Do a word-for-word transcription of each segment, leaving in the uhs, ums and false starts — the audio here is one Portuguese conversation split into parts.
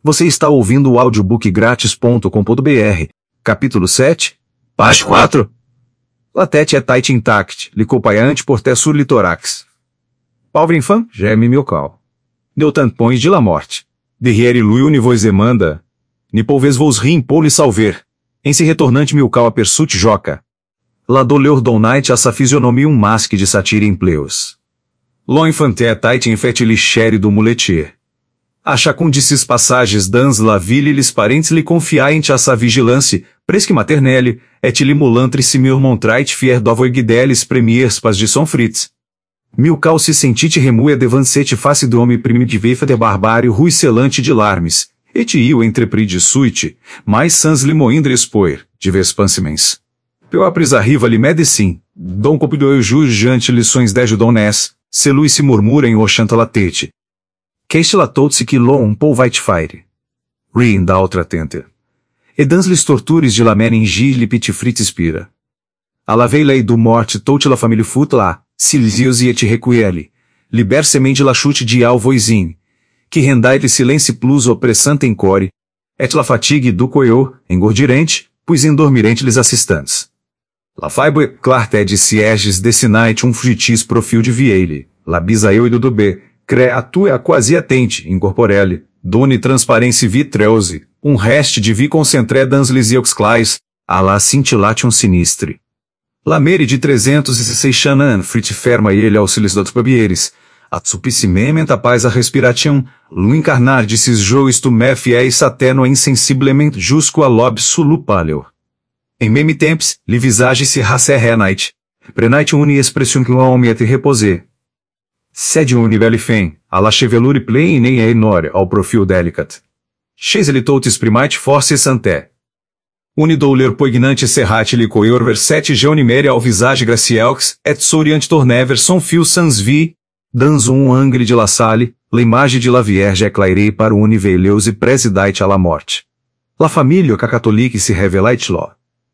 Você está ouvindo o audiobook grátis ponto com ponto br, capítulo sete, parte quatro. La tête est tight intact, licopaiante por te sur litorax. Pauvre enfant, geme milcal. Neutant pões de la morte. Derrière lui une voix demanda. Ni polves vos rim pour le salver. Em se retornante milcal apersut joca. La douleur don night a sa physionomie um masque de satire em pleus. L'enfant est tight infetili chere do muletier. A chacundices passages dans la ville e les parentes li confiaient a sa vigilance, presque maternelle, et li mulantre si mur montrait fier d'avoiguedeles premiers pas de son fritz. Milcal se sentite remue devant cette face d'homme primitive de barbárie ruisselante de larmes, et iu entrepris de suite, mais sans li moindre espoir, de vespansimens. Peu apres arriva li medecin, don copidou jurgante lições de judonès, celui se murmura em ochanta la tête. Qu'est la tot-se que l'on um pou vait faire? Rien da outra tenter. E dans les tortures de la meningir li petit frit spira. A la veille do morte toute la famille fut lá, silisios e et requieli, liber semente la chute de al voisin, que rendai-lhe silêncio plus opressante em core, et la fatigue do coio, engordirente, puis endormirente les assistants. La fibre clarté de sieges dessinait um fugitis profil de vieille, la bisaeu e do b, creatua quasi atente, incorporelle, doni transparência vitreuse, um reste de vi concentré dans les yeux clairs, à la scintillation sinistre. La meri de trezentos e seis chanan frit ferma ele auxílios dos babieres, a supicimement a paz a respiration, lo encarnar de sis joues tu me fiéis sateno insensiblement jusqu'à lob sulu paleo. Em meme temps, li visage se rasserrenait, prenait une expression que l'homme et reposer. Sede un nivelle fin, à la chevelure pleine et énore ao profil délicat. Chez ele toutes primate force santé. Unidouler poignante serrate li coeur verset geonimere ao visage gracielx, et souriant tornever son fil sans vie, dans un angle de la salle, l'image de la Vierge éclairée para o univeleus e presidait à la morte. La família cacatholique se revelait lo.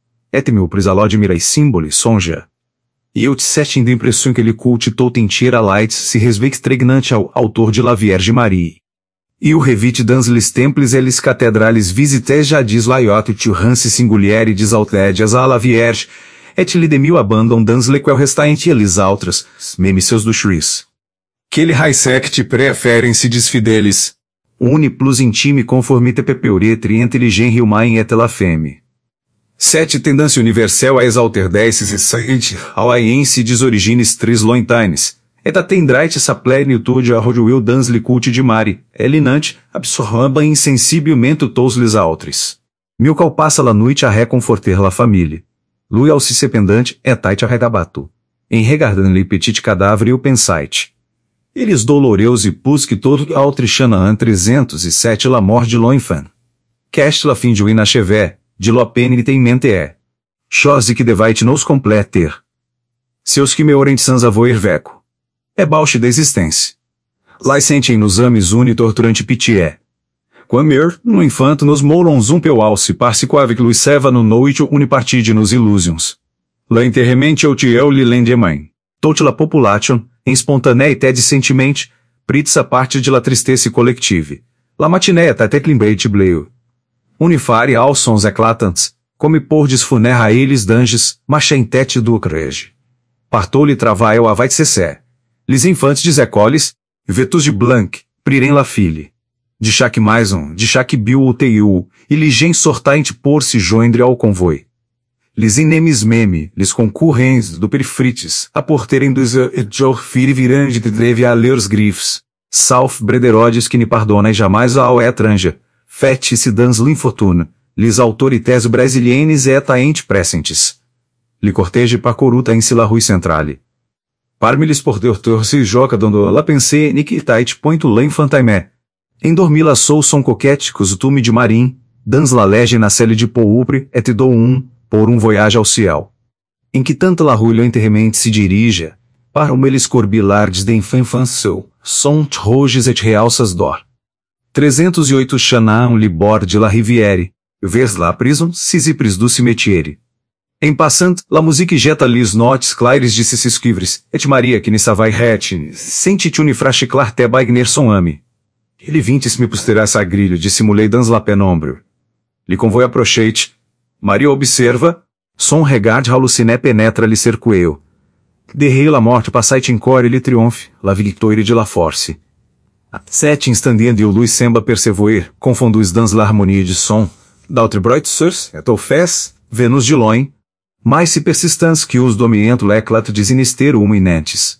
Et mil prisaló de mirai símboli sonja. E eu te setting de impressão que ele culte tot entira lights se resvextregnante ao autor de la Vierge Marie. E o revite dans les temples et les cathedrales visités jadis laiot tu ranci singuliere desaltédias à la Vierge, et li de mil abandon dans lequel restaient eles altras, meme seus do Shris. Que ele haisect preferem se desfideles. Uni plus intime conformite pepeuretre intelligent humain et la femme. Sete tendência universal a exalter deces e saint, ao aiense desorigines tris lointaines, et attendrait sa plenitude a roduil dans le culte de mari, elinante, absorba insensibilmente tous les autres. Milcal passa la noite a reconforter la família. Lui ao se sependante et tait a redabato. Em regardant le petit cadáver eu pensait. Eles doloreus e pus que todo autrichana an trezentos e sete la mort de l'enfant. Qu'est la fin de inachevé, de lo peine tem mente é. Chose que devait nos completer. Seus que me orem sans avoir veco. É bauche da existência. Lá sentem nos ames uni torturante pitié. Quamer, no infanto nos mourons um peu alce parce qu'avec lui seva no noite uni partide nos illusions. La interremente eu te eu li lendemain. Toute la population, em spontanéité de sentiment, pritsa parte de la tristesse collective. La matinée até climbate bleu. Unifare aos sons eclatants, come por desfuner a eles danges, machem tete do crege. Partou-lhe travail avait cessé. Les infantes des écoles, vetus de blanc, prirem la fille. De chaque maison, de chaque biu ou teiu, e ligen sortaint por se joindre ao convoi. Les inemis meme, les concurrents do perifrites, a porterem dos et jor fire virande de dreve a leurs griffes. Sauf brederodes que ne pardonai jamais ao étranger. Fete se dans l'infortune, les autorités brasiliennes et aint presentes. Li cortege par coruta in la rue centrale. Parmi les porteurs se joca dando la pensée ni que tait point l'infantaimé. Em dormila sou son coquéticos tume de marim, dans la lege na selle de poupre et do um, por um voyage ao ciel. Em que tanta la rue enterremente se dirige, para um eles corbilardes de infanfançou, sont roges et realças d'or. trezentos e oito Chanaan libord de la Rivière, vers la prison, sisipris du cimetière. Em passant, la musique jeta lis notes claires de sissis cuivres, et Maria que ne savai het, sentit unifrache clarté baigner son ame. Ele vintes me posterás sagrilho, dissimulei dans la penombra. Lhe convoi approchete. Maria observa, son regard halluciné penetra lhe cercueu. Derrei la morte passait in core lhe triomphe, la victoire de la force. Sete instandien o luz semba persevoer, confondus dans l'harmonie de son, d'autre broitsurs, et au fes, Venus de loin, mais se persistans que os domiento l'éclat de sinister humo inentes.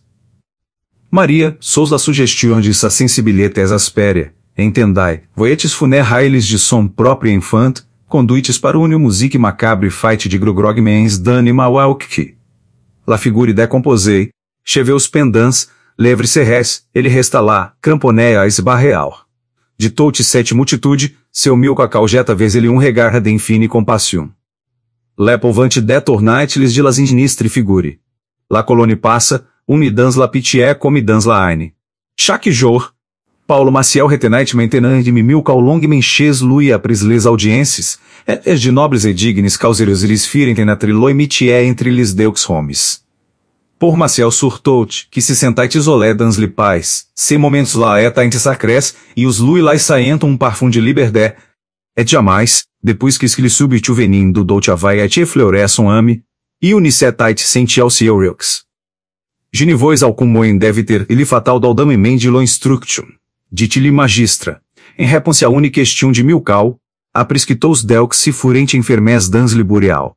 Maria, sous la suggestion de sa sensibilité aspéria, entendai, voetis funerailes de son propre infant, conduites para unio musique macabre fight de grogrog mens d'anima walk. La figure decomposei, cheveus pendans, levre serres, ele resta lá, cramponéa a esbarreal. Ditou-te sete multitude, seu mil cacau jeta vez ele um regarra de infine compassium. Lepovante detornait-lhes de las indignistre figure. La colone passa, unidans la pitié comidans la aine. Chaque jour, Paulo Maciel retenait maintenant de mil cal longue menches lui apres les audiences, et de nobles et dignes causerios ilis firent na triloi mitié entre les deux hommes. Por Maciel surtout, que se sentait isolé dans les pais, se momentos la eta inte sacrés, e os lui lá saentam um parfum de liberdé, et jamais, depois que lhe subit o venin do dolce vai et fleuresson ame, e unicetait sential seureux. Genivois alcumoen deve ter, ili fatal daldame de lo instruction. Dit-lhe magistra, em réponse à unique question de Milkau, aprisquitous delx se furente enfermés dans liburial.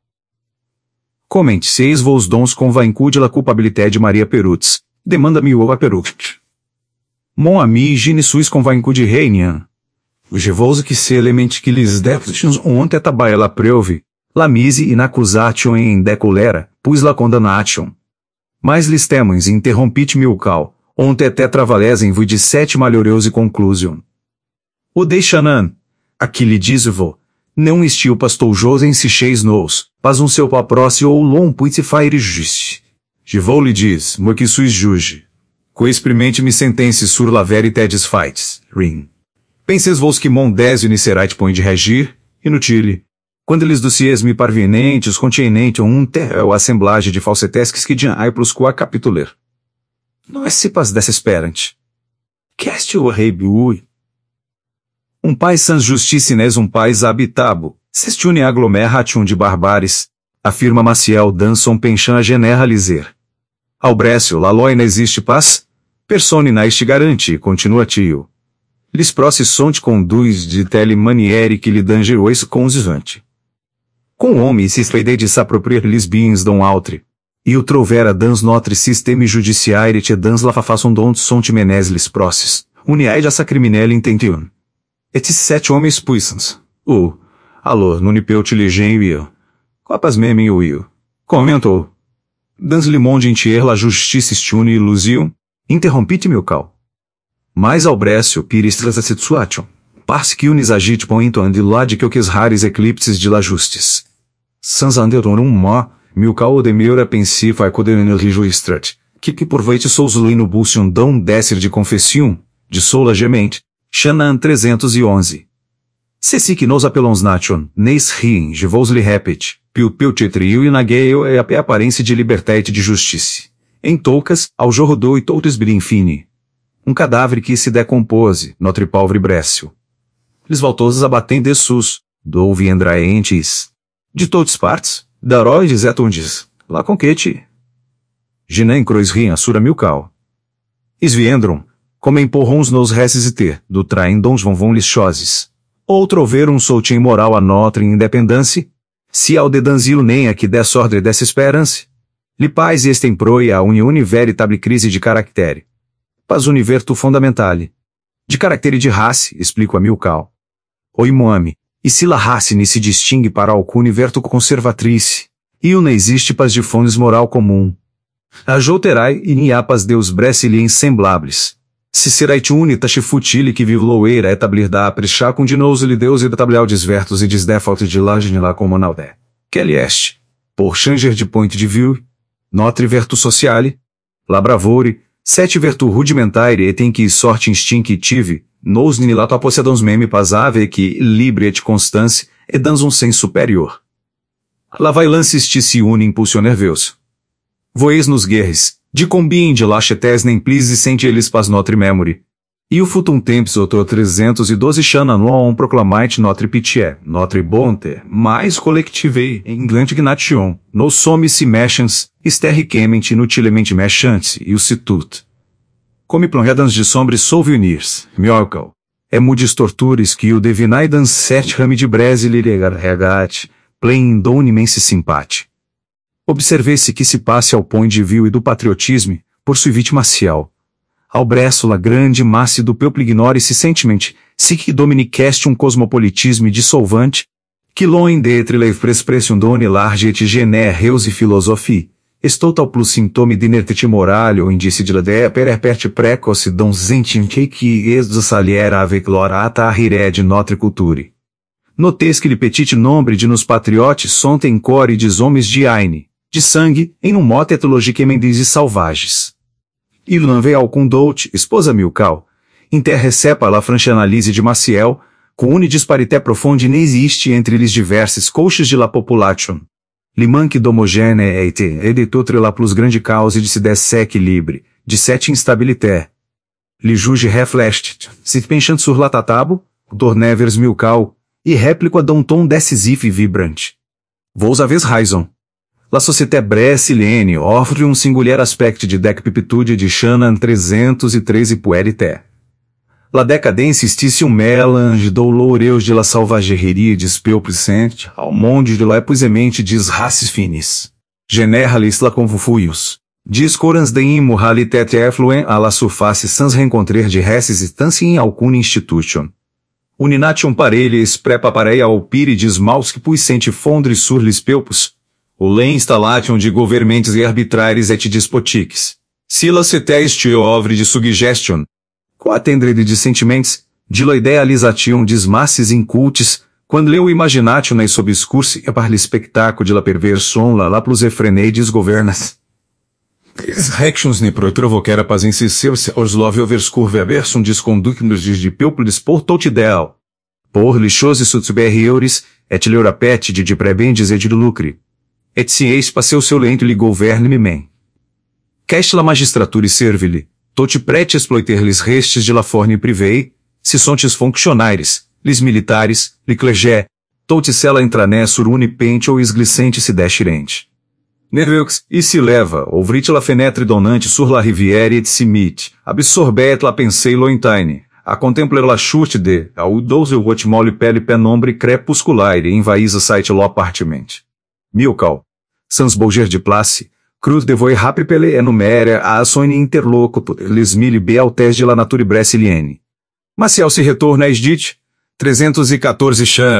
Comente seis vos dons convaincu de la culpabilité de Maria Perutz, demanda-me o a Perutz. Mon ami gine suis convaincu de Reinian. Je vos que se element que lhes deputions ont etabaia la preuve, la mise in accusation in decolera, puis la condamnation. Mas lhes temens interrompit Milkau, ont et travalesem vui de sete malheureuse conclusion. O deixanan, aqui lhe diz-vo, não estiu pastou josen se cheis nous, pas um seu paproce ou lom puit faire juste. Je vou lhe diz, mo que suis juge. Co experimente me sentense sur la verite des fights, ring. Penses vos que mon désio nicerait põe de regir, inutile. Quando eles dossiers me parvenentes continente um terrel assemblage de falsetesques que dian ai plus qua capituler. Não é se pas desesperante. Quest o rei bui. Um pais sans justicines um pais habitabo, sestiune aglomeration de barbares, afirma Maciel Danson Penchan a generaliser. Albrécio la loi existe paz? Persone naiste garante, continua tio. Lis proci sont conduz de tele maniere que lhe dangerois consivante. Com homem se espeidei de s'approprier lis biens dom altre. E o trovera dans notre système judiciaire et dans la façon dont sont menes lis procis, uniae a sacriminelle intention. Et sete homens puissants. O, alô, nunipeu te legem eu. Copas meme o eu. Comentou. Dans le monde entier la justice stune illusion, interrompite Milkau. Mais Albrécio piristras a situation. Parce que unis agite point and la de que os rares eclipses de la justice. Sans anderorum mo, Milkau de meura pensiva a codenenel rejuistrat, que que por veite sous no bulsion dão descer de confession, de sola gemente, Xanan trezentos e onze. Se si que nos apelons nation, neis riem, je vos li repet, piu piu tetrio e nagueio é a aparência de libertate de justiça. Em toucas, ao jorrodou e toutes brinfine. Um cadáver que se decompose, notre pauvre Brécio. Lis voltosos abatem de sus, douvi endraentes. De todas partes, daroides et undes, lá conquete. Ginem crois riem assura Milkau. Isviendron, como empurrons nos resisiter, do traem dons vão vão lixoses. Outro ver um soltim moral a notre independência, se ao dedanzilo nem a que desordre dessa esperança. Li paz estem proi a uniune veritable crise de caractere. Paz univerto fundamentale. De caractere de race, explico a Milkau. Oi moame, e se la race ne se distingue para alcune verto conservatrice, e o ne existe paz de fontes moral comum. A jouterai e ni apas deus bressiliens semblables. Se serait unitache futile que vivloeira etablir da aprechá com dinoso lhe deus e tablial desvertos e desdefault de lagem lá comunaldé. Quelle est, por changer de point de vue, notre vertu sociale, la bravore, sete vertu rudimentaire et em que sorte instinctive, nos ninilato apossedons meme pasave que libre et constance, et dans um sens superior. La vailance se une impulsion nerveus. Voeis nos guerres, de combien de lachetes nem please sente eles pas notre memory. E o futum temps outro trezentos e doze chana non proclamate notre pitié, notre bonté, mais collective indignation, nos sommes si méchants, sterricamente inutilemente méchants, e o situt. Comme plongeadans de sombres souvenirs, miocal. É mudis tortures que o devinaidans set rame de Brasil regat, plain don imense simpate. Observei-se que se passe ao point de vue e do patriotisme, por suivite marcial. Ao breço la grande masse do peuple ignore-se sentimente, sic dominicest um cosmopolitisme dissolvante, que loin d'etre l'expression donne large et génère reus e philosophie, estou tal plus sintome d'inertite morale ou indice de la dea perperte précoce dons zentinque qui es de salière avec l'orata arrière de notre culture. Notes que le petit nombre de nos patriotes sont encore des homens de aine, de sangue, em um mote etologiquement e salvages. Il n'en veut aucun doute, esposa Milcal, interrecepa la franche-analyse de Maciel, com une disparité profonde n'existe entre les diverses couches de la population. Li manque d'homogénéité et de toute la plus grande cause de se déséquilibre, de cette instabilité. Li juge reflect, se penchant sur la tatabo, Dornevers Milcal, e réplica d'un ton décisif e vibrante. Vous avez raison. La société brésilienne offre um singulier aspecto de decrépitude de Shannon trezentos e treze puérité. La décadence stice um mélange douloureus de la sauvagerie des peuples saint, ao monde de la épuisémente des races finis. Généraliste la confuius. Discorans de immoralité effluent à la surface sans rencontrer de resistance em alguma institution. Unination parelles prepaparei ao pire des maus que puissent fondre sur les peuples. O l'installation de governments e arbitraires et despotiques. Si la cité est œuvre de suggestion. Quo attendre de sentiments, de la idealisation des masses incultes, quando leu imagination et obscurse e par l'espectacle de la perversion la la plus effrénée des governas. Des actions ne pro provoquer a paz insistir-se aos love overscurve aversion des conductos de peuples por tout ideal. Por les choses supérieures, et leur appétit de prébendes et de lucre. Et si eis passeu seu lento li gouverne-me. Qu'est la magistrature serve-lhe, tot prête exploiter les restes de la forne privée, si sont les fonctionnaires, les militares, les clergé, tot cela intrané sur une pente ou esglicente se déchirente. Nerveux, e se leva, ouvrit la fenêtre donnante sur la rivière et se mit, absorbet la pensée lointaine, a contempler la chute de, au douze votre molle pelle penombre crépusculaire e envahisa site lo appartement. Milcal. Sans bouger de place, cruz de voie rapide pele enumere a ações interlocutor, les mille bealtés de la nature brésilienne. Maciel se retorna às dit, trezentos e quatorze chan.